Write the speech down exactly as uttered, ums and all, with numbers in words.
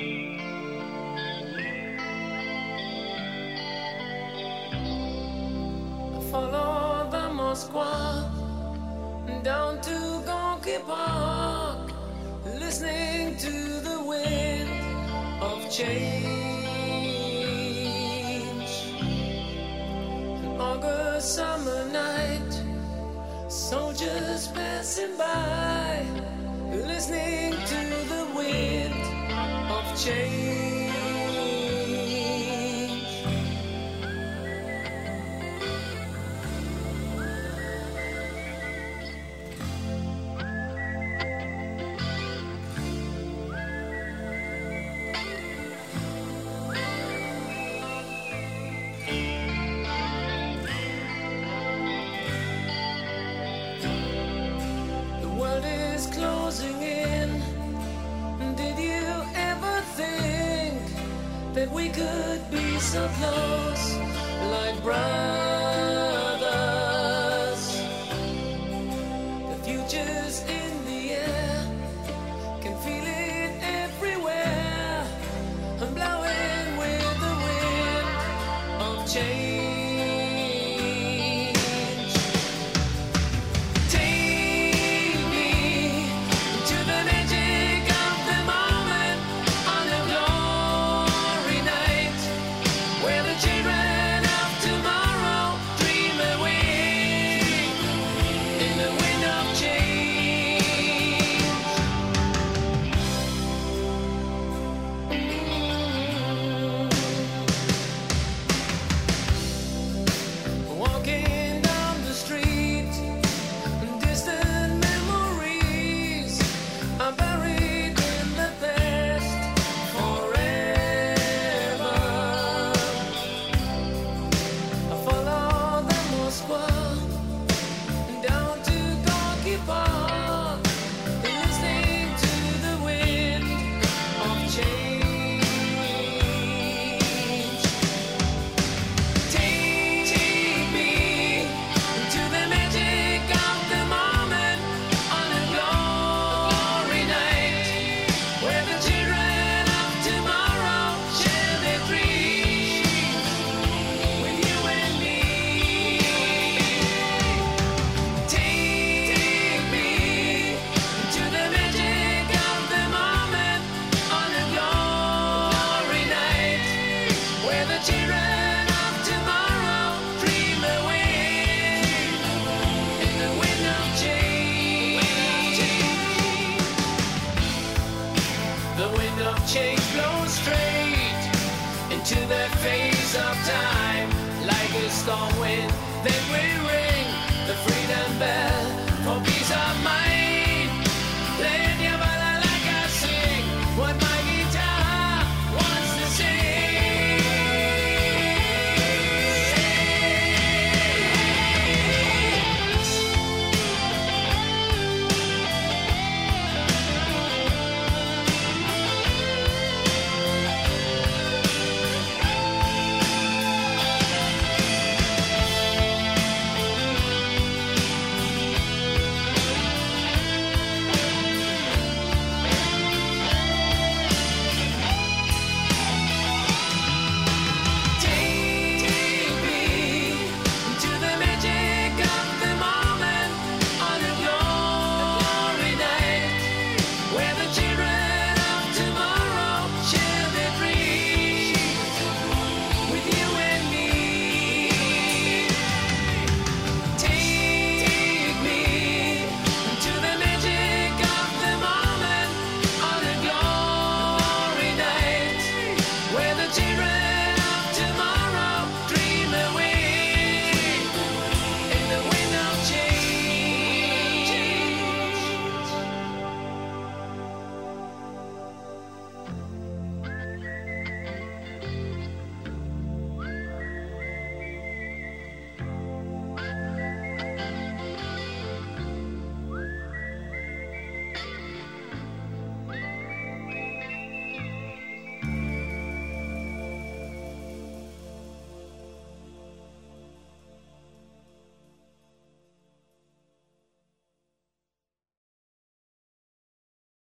Follow the Moskva down to Gonky Park, listening to the wind of change. An August summer night, soldiers passing by, listening to the wind of change. That we could be so close, like brothers. The future's in the air, can feel it everywhere. I'm blowing with the wind of change. Take me to the magic of the moment on the glory night, where the children of tomorrow dream away in the wind of change. Walking down the street, distant memories are buried in the past forever. I follow the Moskva down to Gonky Park, listening to the wind of change. Take, take me to the magic of the moment on a glory night, where the children of tomorrow share their dreams with you and me. Take me to the magic of the moment on a glory night, where the children of tomorrow dream away in the wind of change. The wind of change blows straight into the face of time, like a storm wind that will ring